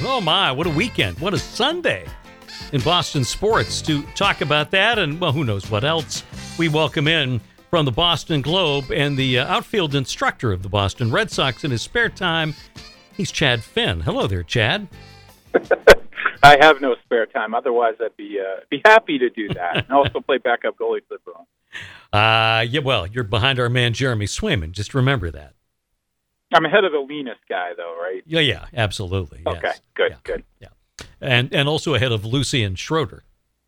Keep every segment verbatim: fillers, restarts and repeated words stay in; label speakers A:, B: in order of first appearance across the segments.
A: Oh, my, what a weekend. What a Sunday in Boston sports. To talk about that and, well, who knows what else, we welcome in from the Boston Globe and the uh, outfield instructor of the Boston Red Sox in his spare time. He's Chad Finn. Hello there, Chad.
B: I have no spare time. Otherwise, I'd be uh, be happy to do that. And also play backup goalie for the Bruins.
A: Uh, yeah, well, you're behind our man Jeremy Swayman. Just remember that.
B: I'm ahead of the leanest guy, though, right?
A: Yeah, yeah, absolutely.
B: Okay,
A: yes.
B: good,
A: yeah,
B: good.
A: Yeah, and and also ahead of Lucian Schroeder.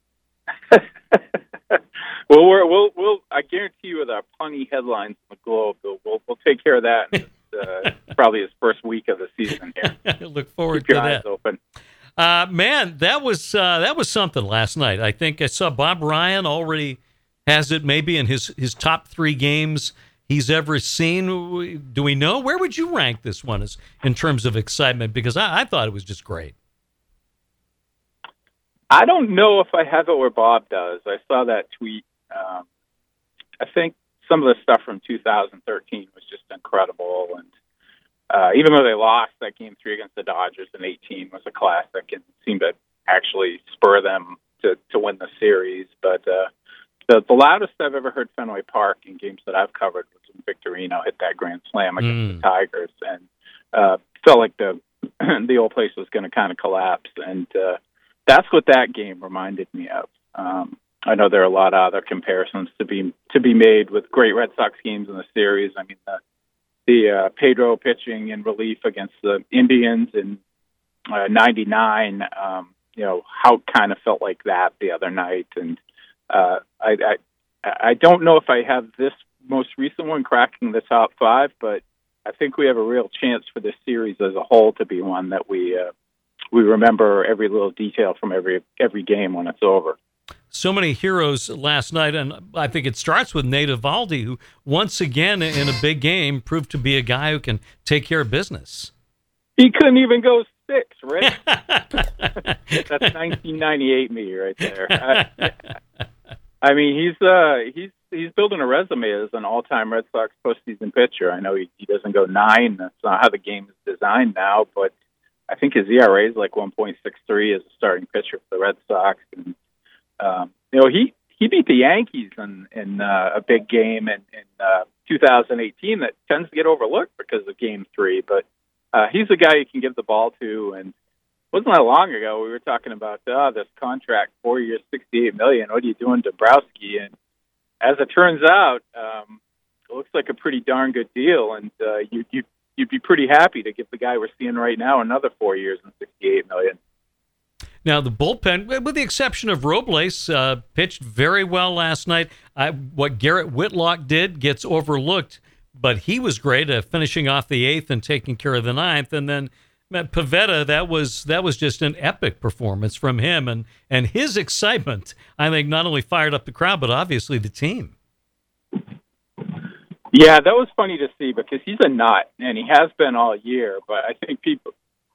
B: Well, we're, we'll we'll I guarantee you, with our punny headlines in the Globe, we'll we'll, we'll take care of that. In, uh, probably his first week of the season here.
A: I look forward
B: Keep
A: to
B: your eyes
A: that.
B: Open.
A: Uh, man, that was uh, that was something last night. I think I saw Bob Ryan already has it maybe in his, his top three games he's ever seen. Do we know? Where would you rank this one as in terms of excitement? Because I, I thought it was just great.
B: I don't know if I have it where Bob does. I saw that tweet. Um, I think some of the stuff from two thousand thirteen was just incredible, and uh, even though they lost that game three against the Dodgers in eighteen was a classic and seemed to actually spur them to, to win the series. But uh, the, the loudest I've ever heard Fenway Park in games that I've covered was when Victorino hit that grand slam against
A: Mm.
B: the Tigers, and uh, felt like the the old place was going to kind of collapse. And uh, that's what that game reminded me of. Um, I know there are a lot of other comparisons to be to be made with great Red Sox games in the series. I mean, the, the uh, Pedro pitching in relief against the Indians in uh, ninety-nine, um, you know, how kind of felt like that the other night. And uh, I, I, I don't know if I have this most recent one cracking the top five, but I think we have a real chance for this series as a whole to be one that we uh, we remember every little detail from every every game when it's over.
A: So many heroes last night, and I think it starts with Nate Eovaldi, who once again in a big game proved to be a guy who can take care of business.
B: He couldn't even go six, right? That's nineteen ninety-eight me right there. I, I mean, he's uh, he's he's building a resume as an all-time Red Sox postseason pitcher. I know he, he doesn't go nine. That's not how the game is designed now, but I think his E R A is like one point six three as a starting pitcher for the Red Sox. And Um, you know, he, he beat the Yankees in, in uh, a big game in, in uh, two thousand eighteen that tends to get overlooked because of Game Three. But uh, he's a guy you can give the ball to, and it wasn't that long ago we were talking about uh, this contract, four years, sixty-eight million dollars. What are you doing, Dombrowski? And as it turns out, um, it looks like a pretty darn good deal, and uh, you, you you'd be pretty happy to give the guy we're seeing right now another four years and sixty-eight million dollars.
A: Now, the bullpen, with the exception of Robles, uh, pitched very well last night. I, what Garrett Whitlock did gets overlooked, but he was great at finishing off the eighth and taking care of the ninth. And then Pivetta, that was that was just an epic performance from him. And, and his excitement, I think, not only fired up the crowd, but obviously the team.
B: Yeah, that was funny to see because he's a nut, and he has been all year. But I think people...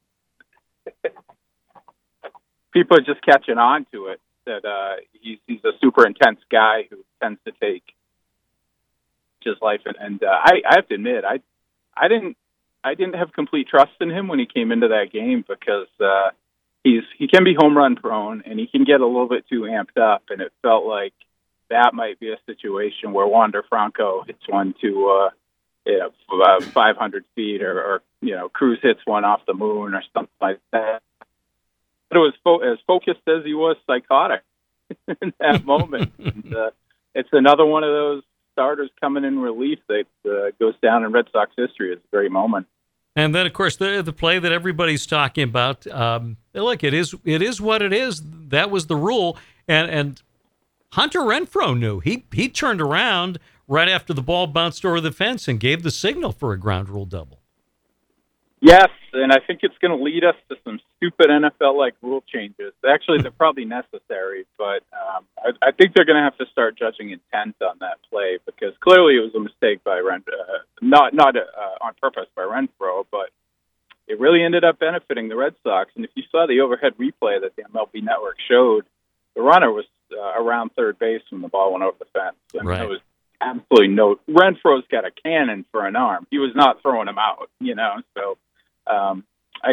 B: People are just catching on to it, that uh, he's he's a super intense guy who tends to take his life. And, and uh, I, I have to admit, I I didn't I didn't have complete trust in him when he came into that game because uh, he's he can be home run prone and he can get a little bit too amped up. And it felt like that might be a situation where Wander Franco hits one to uh, you know, uh, five hundred feet, or, or you know Cruz hits one off the moon or something like that. But it was fo- as focused as he was psychotic in that moment. And, uh, it's another one of those starters coming in relief that uh, goes down in Red Sox history as a great moment.
A: And then, of course, the the play that everybody's talking about. Um, look, it is it is what it is. That was the rule. And and Hunter Renfroe knew. He he turned around right after the ball bounced over the fence and gave the signal for a ground rule double.
B: Yes, and I think it's going to lead us to some stupid N F L-like rule changes. Actually, they're probably necessary, but um, I, I think they're going to have to start judging intent on that play because clearly it was a mistake by Ren, uh, not not uh, on purpose by Renfroe, but it really ended up benefiting the Red Sox. And if you saw the overhead replay that the M L B Network showed, the runner was uh, around third base when the ball went over the fence. I mean,
A: right.
B: It was absolutely no. Renfroe's got a cannon for an arm. He was not throwing him out, you know. So um, I guess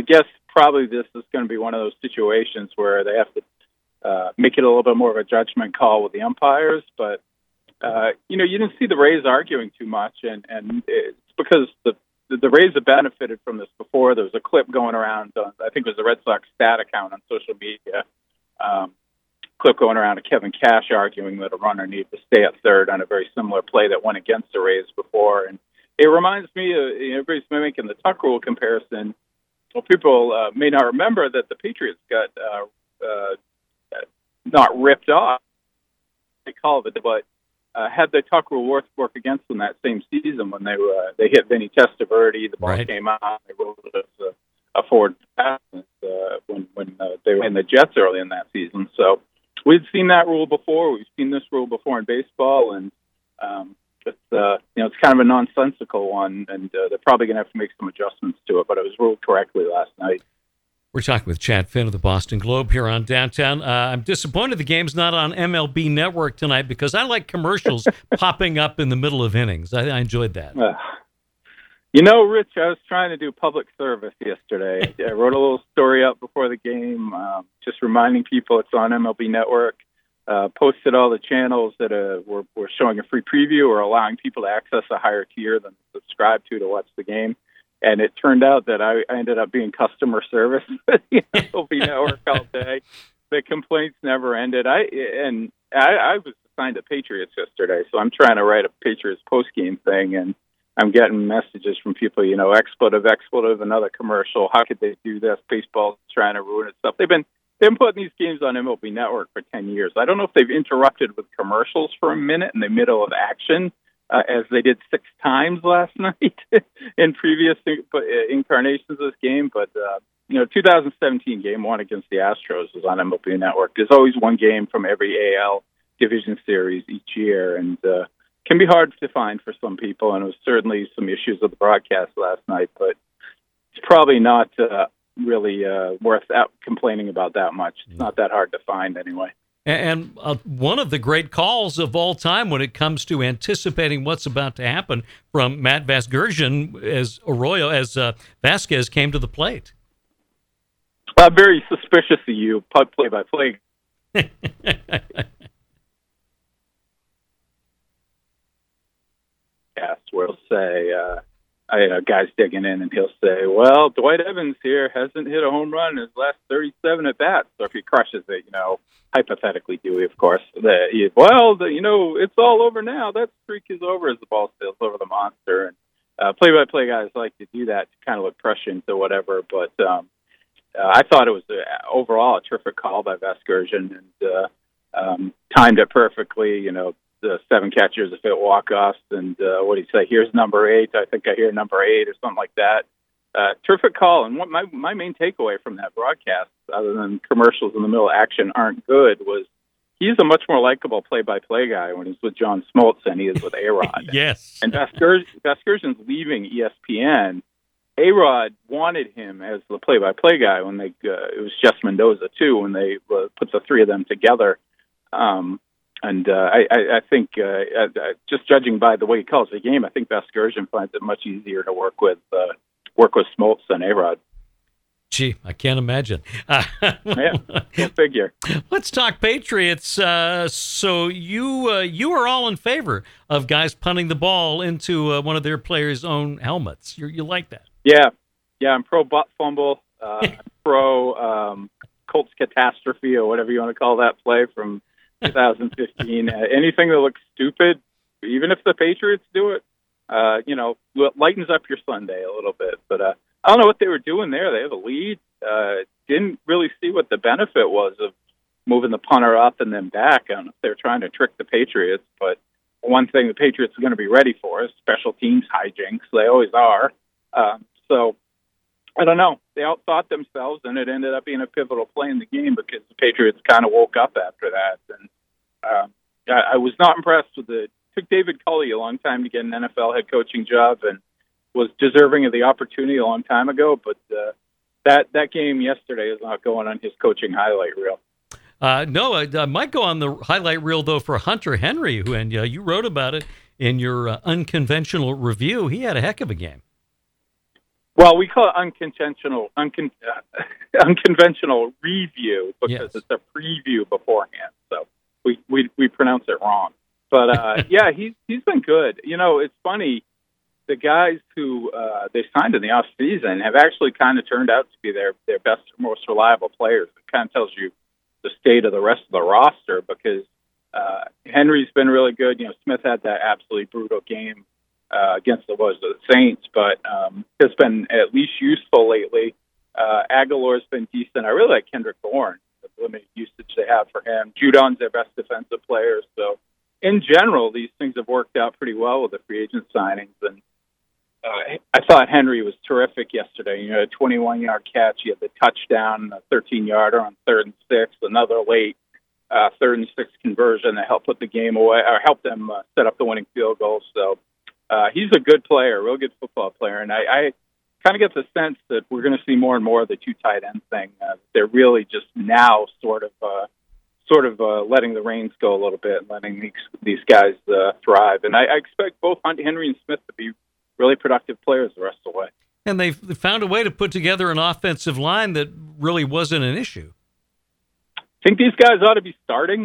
B: probably this is going to be one of those situations where they have to uh, make it a little bit more of a judgment call with the umpires. But, uh, you know, you didn't see the Rays arguing too much, and, and it's because the the Rays have benefited from this before. There was a clip going around, on, I think it was the Red Sox stat account on social media, um, clip going around of Kevin Cash arguing that a runner needed to stay at third on a very similar play that went against the Rays before. And it reminds me of, you know, everybody's making the Tuck Rule comparison. Well, people uh, may not remember that the Patriots got uh, uh, not ripped off, they call it, but uh, had the Tuck Rule work, work against them that same season when they uh, they hit Vinny Testaverde, the ball
A: right. came
B: out, they rolled it as a, a forward pass uh, when when uh, they were in the Jets early in that season. So we've seen that rule before. We've seen this rule before in baseball, and um, it's uh, you know it's kind of a nonsensical one, and uh, they're probably going to have to make some adjustments to it. But it was ruled correctly last night.
A: We're talking with Chad Finn of the Boston Globe here on Downtown. Uh, I'm disappointed the game's not on M L B Network tonight because I like commercials popping up in the middle of innings. I, I enjoyed that.
B: Uh, you know, Rich, I was trying to do public service yesterday. I wrote a little story up before the game, um, just reminding people it's on M L B Network. Uh, posted all the channels that uh, were, were showing a free preview or allowing people to access a higher tier than subscribe to to watch the game. And it turned out that I, I ended up being customer service at the M L B Network all day. The complaints never ended. I and I, I was assigned to Patriots yesterday, so I'm trying to write a Patriots post-game thing, and I'm getting messages from people, you know, expletive, expletive, another commercial. How could they do this? Baseball's trying to ruin itself. They've been they've been putting these games on M L B Network for ten years. I don't know if they've interrupted with commercials for a minute in the middle of action, Uh, as they did six times last night in previous incarnations of this game. But, uh, you know, two thousand seventeen game one against the Astros was on M L B Network. There's always one game from every A L division series each year, and uh, can be hard to find for some people, and it was certainly some issues with the broadcast last night, but it's probably not uh, really uh, worth out complaining about that much. It's not that hard to find anyway.
A: And uh, one of the great calls of all time when it comes to anticipating what's about to happen from Matt Vasgersian as Arroyo, as uh, Vasquez came to the plate.
B: I'm very suspicious of you, play-by-play. Yes, where he'll say, uh, I, a guy's digging in, and he'll say, well, Dwight Evans here hasn't hit a home run in his last thirty-seven at-bats. So if he crushes it, you know, hypothetically Dewey, of course, the, he, well, the, you know, it's all over now. That streak is over as the ball sails over the monster. And uh, play-by-play guys like to do that to kind of look prescient or whatever. But um, uh, I thought it was a, overall a terrific call by Vasgersian, and uh, um, timed it perfectly, you know, the seven catchers if it walk-offs, and uh, what do you say? Here's number eight. I think I hear number eight or something like that. Uh, terrific call. And what my my main takeaway from that broadcast, other than commercials in the middle of action aren't good, was he's a much more likable play-by-play guy when he's with John Smoltz than he is with A-Rod.
A: Yes.
B: And Vasger- Vasgersian's leaving E S P N. A-Rod wanted him as the play-by-play guy when they uh, it was Jess Mendoza too when they uh, put the three of them together. Um, And uh, I, I think, uh, uh, just judging by the way he calls the game, I think Vasgersian finds it much easier to work with uh, work with Smoltz than A-Rod.
A: Gee, I can't imagine. Uh,
B: yeah, go figure.
A: Let's talk Patriots. Uh, so you uh, you are all in favor of guys punting the ball into uh, one of their players' own helmets. You're, you like that?
B: Yeah, yeah. I'm pro butt fumble. Uh, I'm pro um, Colts catastrophe or whatever you want to call that play from two thousand fifteen. Uh, anything that looks stupid, even if the Patriots do it, uh, you know, lightens up your Sunday a little bit. But uh, I don't know what they were doing there. They have a lead. Uh, didn't really see what the benefit was of moving the punter up and then back. I don't know if they're trying to trick the Patriots, but one thing the Patriots are going to be ready for is special teams hijinks. They always are. Uh, so I don't know. They outthought themselves, and it ended up being a pivotal play in the game because the Patriots kind of woke up after that. And uh, I, I was not impressed with it. It took David Culley a long time to get an N F L head coaching job and was deserving of the opportunity a long time ago. But uh, that, that game yesterday is not going on his coaching highlight reel.
A: Uh, no, I, I might go on the highlight reel, though, for Hunter Henry, who, and uh, you wrote about it in your uh, unconventional review. He had a heck of a game.
B: Well, we call it unconventional, uncon, uh, unconventional review because
A: yes.
B: it's a preview beforehand. So we, we, we pronounce it wrong. But, uh, yeah, he's, he's been good. You know, it's funny. The guys who uh, they signed in the off season have actually kind of turned out to be their, their best, most reliable players. It kind of tells you the state of the rest of the roster because uh, Henry's been really good. You know, Smith had that absolutely brutal game uh, against the, was the Saints, but um, has been at least useful lately. Uh, Aguilar's been decent. I really like Kendrick Bourne, the limited usage they have for him. Judon's their best defensive player. So in general, these things have worked out pretty well with the free agent signings. And Uh, I thought Henry was terrific yesterday. You know, a twenty-one-yard catch. He had the touchdown, a thirteen-yarder on third and six, another late uh, third and six conversion that helped put the game away, or helped them uh, set up the winning field goal. So uh, he's a good player, a real good football player. And I, I kind of get the sense that we're going to see more and more of the two tight end thing. Uh, they're really just now sort of uh, sort of uh, letting the reins go a little bit and letting these, these guys uh, thrive. And I, I expect both Henry and Smith to be really productive players the rest of the way.
A: And they've found a way to put together an offensive line that really wasn't an issue.
B: I think these guys ought to be starting.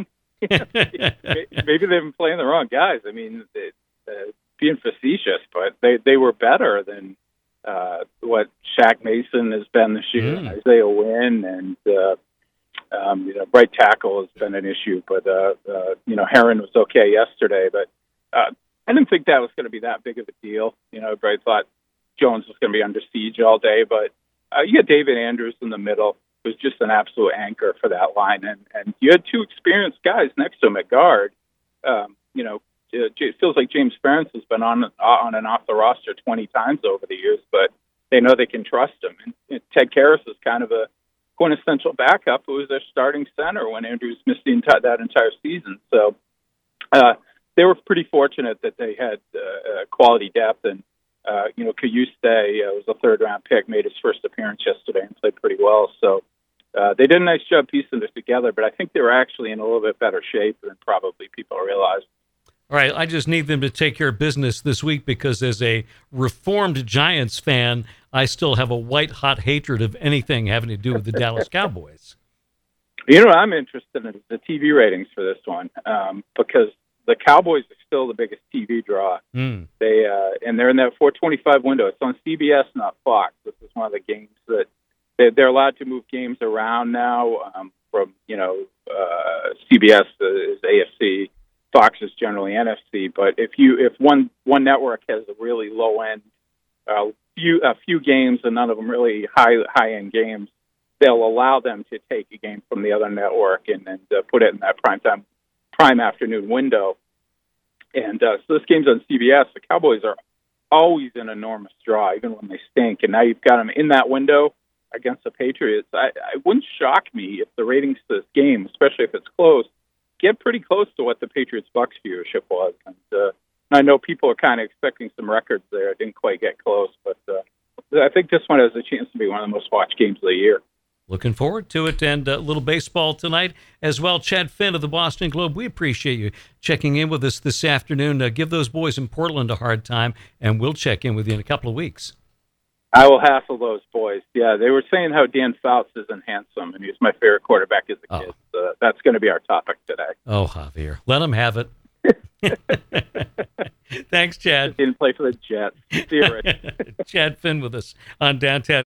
B: Maybe they've been playing the wrong guys. I mean, they, uh, being facetious, but they, they were better than uh, what Shaq Mason has been this year, mm. Isaiah Wynn, and uh, um, you know, right tackle has been an issue. But uh, uh, you know, Heron was okay yesterday, but. Uh, I didn't think that was going to be that big of a deal. You know, everybody thought Jones was going to be under siege all day, but uh, you had David Andrews in the middle, who's just an absolute anchor for that line, and and you had two experienced guys next to him at guard. Um, you know, it feels like James Ferentz has been on on and off the roster twenty times over the years, but they know they can trust him. And, and Ted Karras is kind of a quintessential backup who was their starting center when Andrews missed the entire, that entire season. So. Uh, They were pretty fortunate that they had uh, quality depth, and uh, you know, Cayuste uh, was a third-round pick, made his first appearance yesterday and played pretty well. So uh, they did a nice job piecing this together, but I think they were actually in a little bit better shape than probably people realized.
A: All right, I just need them to take care of business this week because as a reformed Giants fan, I still have a white-hot hatred of anything having to do with the Dallas Cowboys.
B: You know what I'm interested in is the T V ratings for this one um, because the Cowboys are still the biggest T V draw. Mm. They uh, and they're in that four twenty-five window. It's on C B S, not Fox. This is one of the games that they, they're allowed to move games around now. Um, from you know, uh, C B S is A F C, Fox is generally N F C. But if you if one one network has a really low end, uh, few a few games and none of them really high high end games, they'll allow them to take a game from the other network and then uh, put it in that primetime. prime afternoon window. And uh, so this game's on C B S. The Cowboys are always an enormous draw, even when they stink. And now you've got them in that window against the Patriots. I, I wouldn't shock me if the ratings to this game, especially if it's close, get pretty close to what the Patriots-Bucks viewership was. And uh, I know people are kind of expecting some records there. It didn't quite get close. But uh, I think this one has a chance to be one of the most watched games of the year.
A: Looking forward to it, and a little baseball tonight as well. Chad Finn of the Boston Globe, we appreciate you checking in with us this afternoon. Uh, give those boys in Portland a hard time, and we'll check in with you in a couple of weeks.
B: I will hassle those boys. Yeah, they were saying how Dan Fouts isn't handsome, and he's my favorite quarterback as a kid. Oh. So that's going to be our topic today.
A: Oh, Javier, let him have it. Thanks, Chad.
B: Didn't play for the Jets. See you, Rich.
A: Chad Finn with us on Downtown.